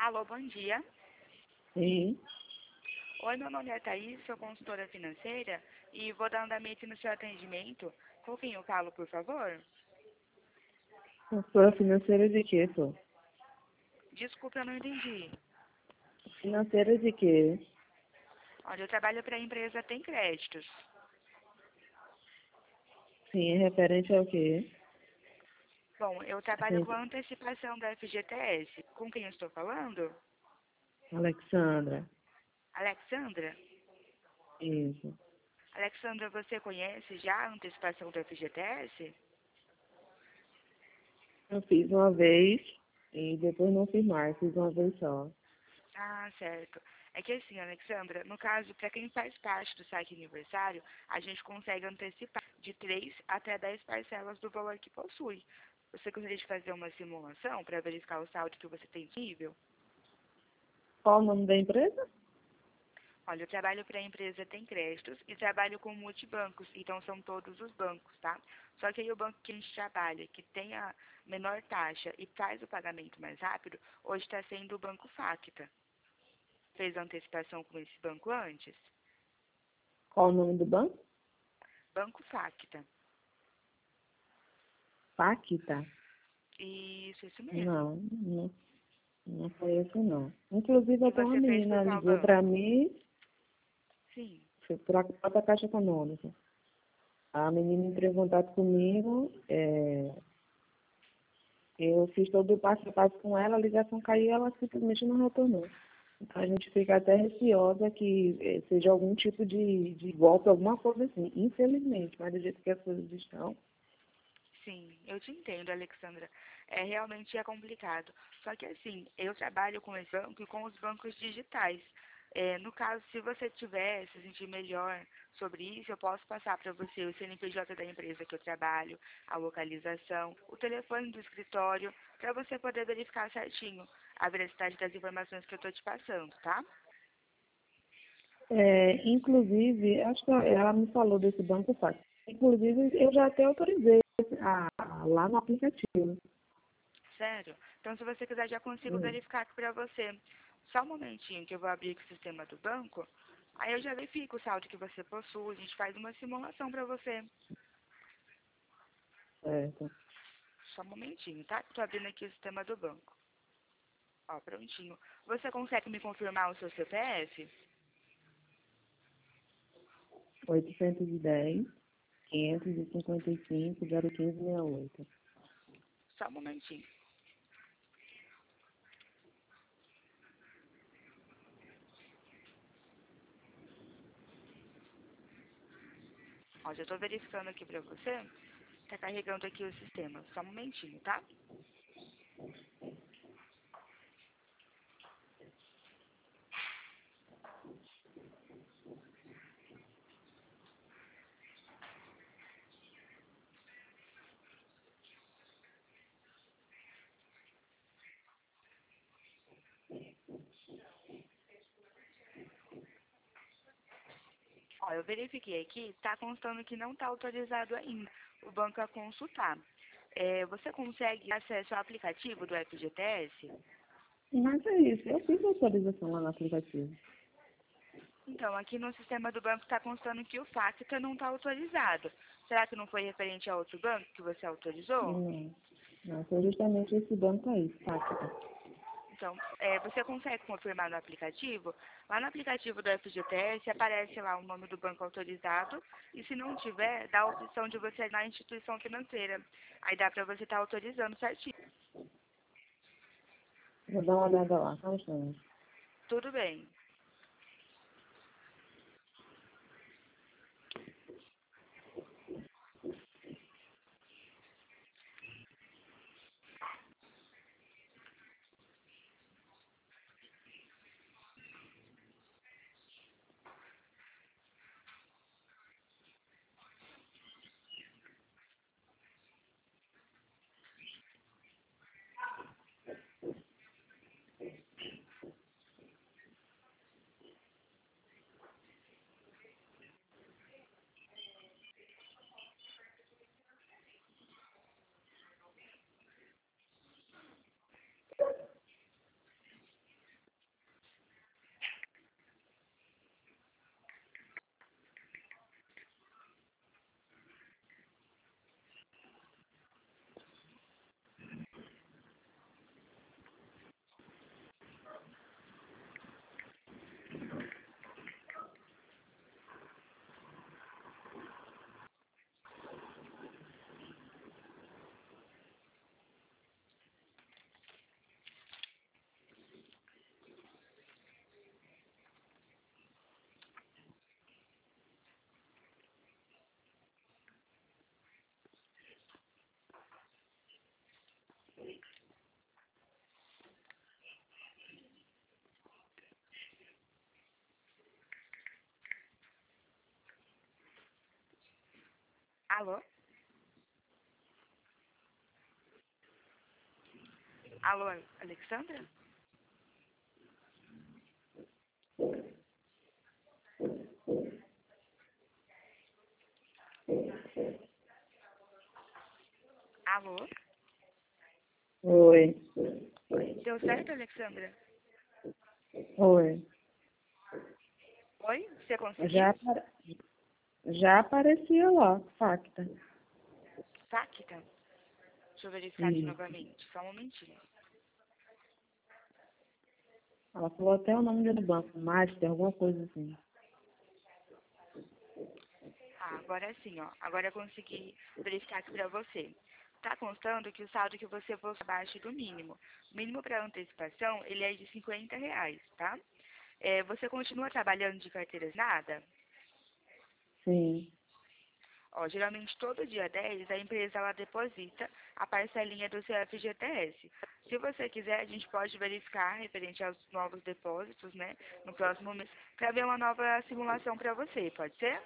Alô, bom dia. Sim, Oi, meu nome é Thaís, sou consultora financeira e vou dar andamento no seu atendimento. Com quem eu falo, por favor? consultora financeira de quê, pô? Desculpa, eu não entendi. Financeira de quê? Olha, eu trabalho para a empresa Tem Créditos. Sim, é referente ao quê? Bom, eu trabalho Sim, com a antecipação da FGTS. Com quem eu estou falando? Alexandra. Alexandra? Isso. Alexandra, você conhece já a antecipação da FGTS? Eu fiz uma vez e depois não fiz mais, fiz uma vez só. Ah, certo. É que assim, Alexandra, no caso, para quem faz parte do saque aniversário, a gente consegue antecipar de 3 até 10 parcelas do valor que possui. Você gostaria de fazer uma simulação para verificar o saldo que você tem disponível? Qual o nome da empresa? Olha, eu trabalho para a empresa Tem Créditos e trabalho com multibancos, então são todos os bancos, tá? Só que aí o banco que a gente trabalha, que tem a menor taxa e faz o pagamento mais rápido, hoje está sendo o Banco Facta. Fez a antecipação com esse banco antes? Qual o nome do banco? Banco Facta. Paquita? Isso mesmo. Não conheço não. Inclusive E até uma você fez por menina qual ligou para banco? mim, Sim. foi por a própria Caixa Econômica. A menina entrou em contato comigo, eu fiz todo o passo a passo com ela, a ligação caiu e ela simplesmente não retornou. Então a gente fica até receosa que seja algum tipo de golpe, alguma coisa assim. Infelizmente, mas do jeito que as coisas estão. Sim, eu te entendo, Alexandra. Realmente é complicado. Só que assim, eu trabalho com esse banco e com os bancos digitais. No caso, se você tiver, se sentir melhor sobre isso, eu posso passar para você o CNPJ da empresa que eu trabalho, a localização, o telefone do escritório, para você poder verificar certinho a veracidade das informações que eu estou te passando, tá? Inclusive, acho que ela me falou desse banco fácil. Inclusive, eu já até autorizei lá no aplicativo. Sério? Então, se você quiser, já consigo Hum, verificar aqui para você. Só um momentinho que eu vou abrir aqui o sistema do banco. Aí eu já verifico o saldo que você possui. A gente faz uma simulação para você. certo. Só um momentinho, tá? Estou abrindo aqui o sistema do banco. Ó, prontinho. Você consegue me confirmar o seu CPF? 810, 555, 01568. Só um momentinho. Ó, já estou verificando aqui para você. Tá carregando aqui o sistema. Só um momentinho, tá? Ó, eu verifiquei aqui, tá constando que não está autorizado ainda o banco a consultar. Você consegue acesso ao aplicativo do FGTS? Mas é isso, eu fiz a autorização lá no aplicativo. Então, aqui no sistema do banco está constando que o FACTA não está autorizado. Será que não foi referente a outro banco que você autorizou? Não, não, foi justamente esse banco aí, Paquita. Então, você consegue confirmar no aplicativo? Lá no aplicativo do FGTS aparece lá o nome do banco autorizado e se não tiver, dá a opção de você ir na instituição financeira. Aí dá para você estar autorizando certinho. Vou dar uma olhada lá, só um instante. Tudo bem. Alô? Alô, Alexandra? Alô? Oi. Deu certo, Alexandra? Oi. Oi? Você Já, conseguiu? apare- já aparecia lá, facta. Pacta? Deixa eu verificar aqui E novamente. Só um momentinho. ela falou até o nome do banco, Master, alguma coisa assim. Ah, agora sim, ó. Agora eu consegui verificar aqui pra você. Tá constando que o saldo que você possui é abaixo do mínimo. O mínimo para antecipação, ele é de R$ 50, tá? Você continua trabalhando de carteira assinada? Sim. Ó, geralmente todo dia 10 a empresa ela deposita a parcelinha do seu FGTS. Se você quiser, a gente pode verificar referente aos novos depósitos, né, no próximo mês, para ver uma nova simulação para você, pode ser?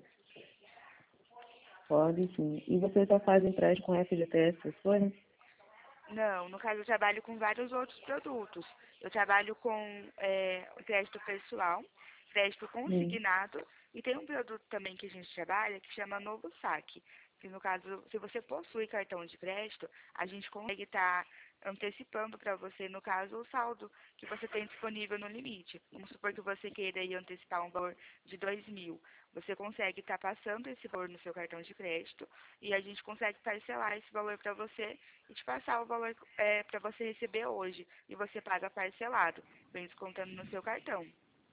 Pode sim. E você só faz empréstimo com FGTS, essas coisas? Não, no caso eu trabalho com vários outros produtos. Eu trabalho com o crédito pessoal, crédito Hum. consignado e tem um produto também que a gente trabalha que chama Novo Saque. Que no caso, se você possui cartão de crédito, a gente consegue estar antecipando para você, no caso, o saldo que você tem disponível no limite. Vamos supor que você queira ir antecipar um valor de 2.000. Você consegue estar passando esse valor no seu cartão de crédito e a gente consegue parcelar esse valor para você e te passar o valor para você receber hoje. E você paga parcelado, vem descontando no seu cartão.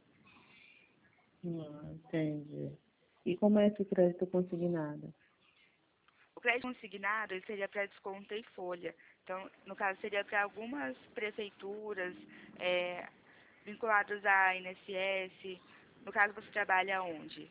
Entendi. E como é esse crédito consignado? O crédito consignado ele seria para desconto em folha. Então, no caso, seria para algumas prefeituras é, vinculadas à INSS. No caso, você trabalha onde?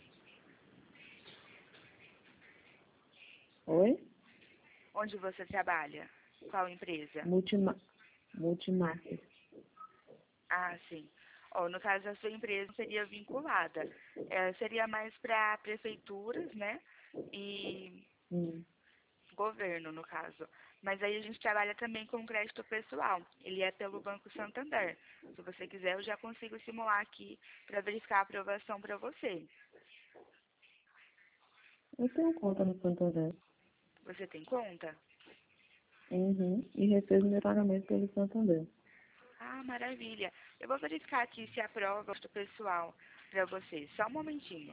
Oi? Onde você trabalha? Qual empresa? Multima Multimarket. Ah, sim. Ó, no caso, a sua empresa seria vinculada. Seria mais para prefeituras, né? E Hum. governo, no caso. Mas aí a gente trabalha também com crédito pessoal. Ele é pelo Banco Santander. Se você quiser, eu já consigo simular aqui para verificar a aprovação para você. Eu tenho conta no Santander. Você tem conta? Uhum. E recebo meu pagamento pelo Santander. Ah, maravilha. Eu vou verificar aqui se aprova o crédito pessoal para você. Só um momentinho.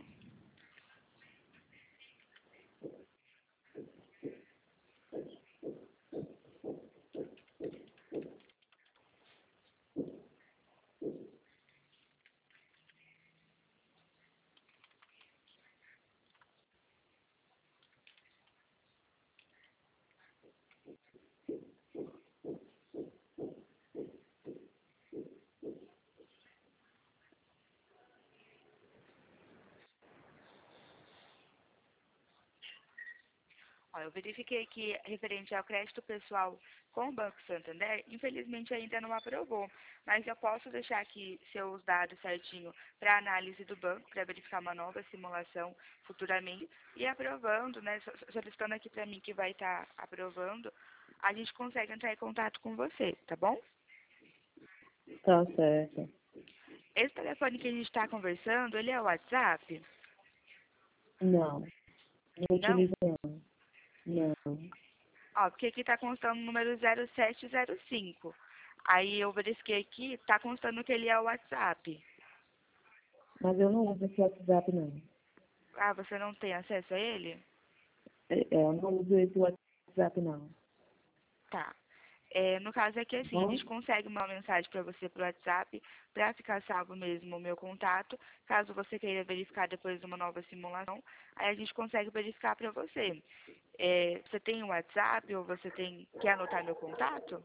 Ó, eu verifiquei que, referente ao crédito pessoal com o Banco Santander, infelizmente ainda não aprovou. Mas eu posso deixar aqui seus dados certinho para análise do banco, para verificar uma nova simulação futuramente. E aprovando, né, solicitando aqui para mim que vai estar aprovando, a gente consegue entrar em contato com você, tá bom? Tá certo. Esse telefone que a gente está conversando, ele é o WhatsApp? Não, não Não? utilizo não. Não. Ó, porque aqui está constando o número 0705. Aí eu verifiquei aqui, está constando que ele é o WhatsApp. Mas eu não uso esse WhatsApp não. Ah, você não tem acesso a ele? Eu não uso esse WhatsApp não. Tá. No caso é que Tá assim, a bom? gente consegue uma mensagem para você pro WhatsApp para ficar salvo mesmo o meu contato. Caso você queira verificar depois de uma nova simulação, aí a gente consegue verificar para você. Você tem um WhatsApp ou você quer anotar meu contato?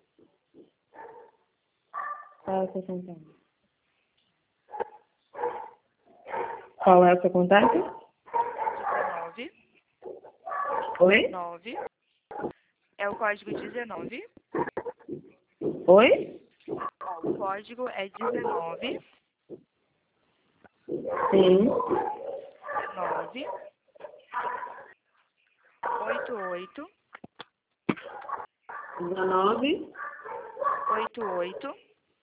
Qual é o seu contato? Qual é o seu contato? 19, Oi? 9, é o código 19. Oi? Ó, o código é 19, Sim. 9, 88 19. 88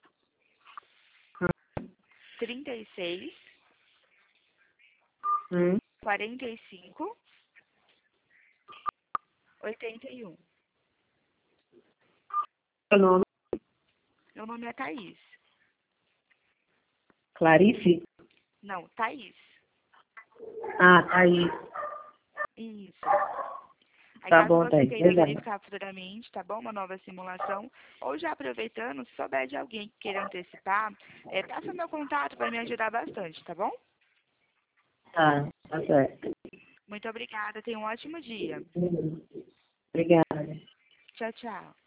36 45 81. Seu nome? Meu nome é Thaís. Clarice? Não, Thaís. Ah, tá aí. Isso. Aí Tá caso bom, você Thaís. queira Obrigada. verificar futuramente, tá bom? Uma nova simulação. Ou já aproveitando, se souber de alguém que queira antecipar, passa meu contato para me ajudar bastante, tá bom? Tá certo. Muito obrigada. Tenha um ótimo dia. Obrigada. Tchau, tchau.